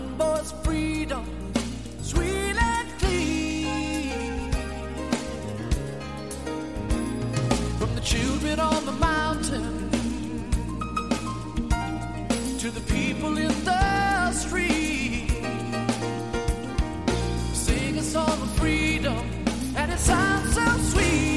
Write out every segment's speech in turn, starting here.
boy's freedom, sweet and clean. From the children on the mountain to the people in the street, sing a song of freedom, and it sounds so sweet.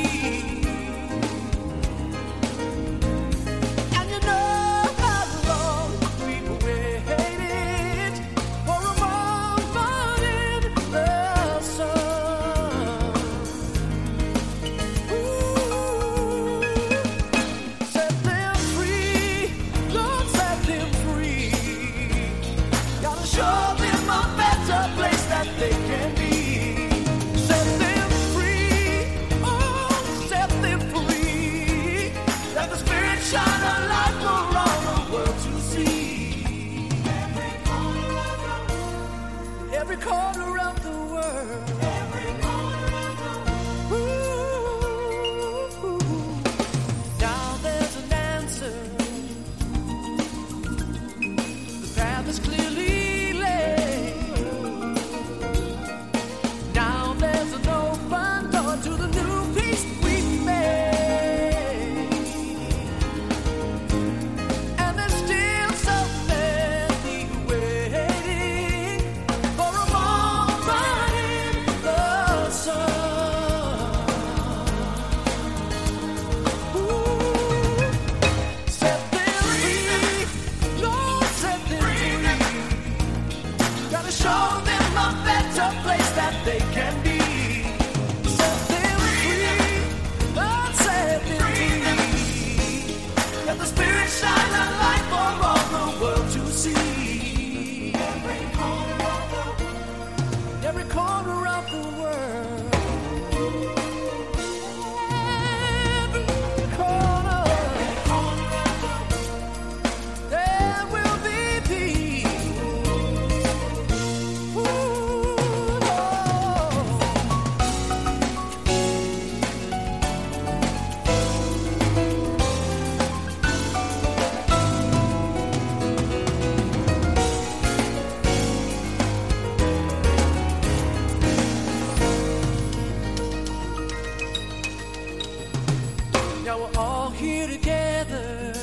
Every corner of the world, every corner of the world. Ooh, now there's an answer. The path is clearly laid. Now there's an open door to the new peace we made. And there's still so many waiting for a moment in the sun. Ooh, set them free, Lord, set them free. Gotta show them a better place that they can be. Set them free, Lord, set them free. Let the Spirit shine a light for all the world to see. Every corner of the world, every corner of the world, every corner of the world, there will be peace. Ooh, Lord. Now we're all here together.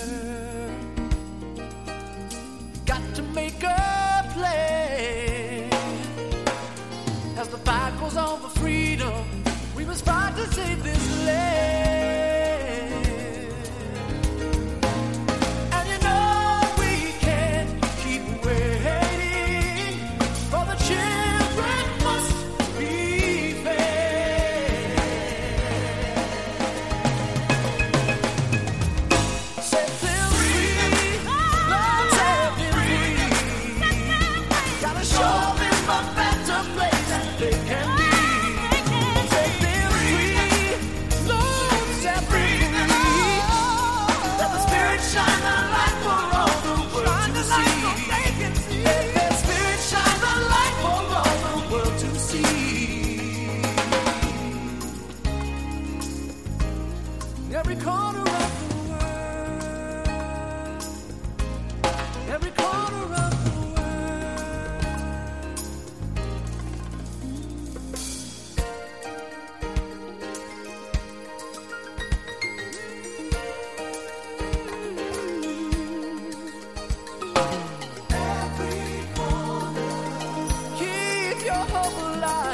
Got to make a plan. As the fight goes on for freedom, we must fight to save this land. And you know we can't keep waiting, for the children must be fed. Set them free, Lord, set them free. Gotta show them a better place that they can be. Set them free, Lord, set them free. Let the Spirit shine a light for all the world to see. Let the Spirit shine a light for all the world to see. Every corner of the world, every corner of the world. Every corner. Keep your hope alive.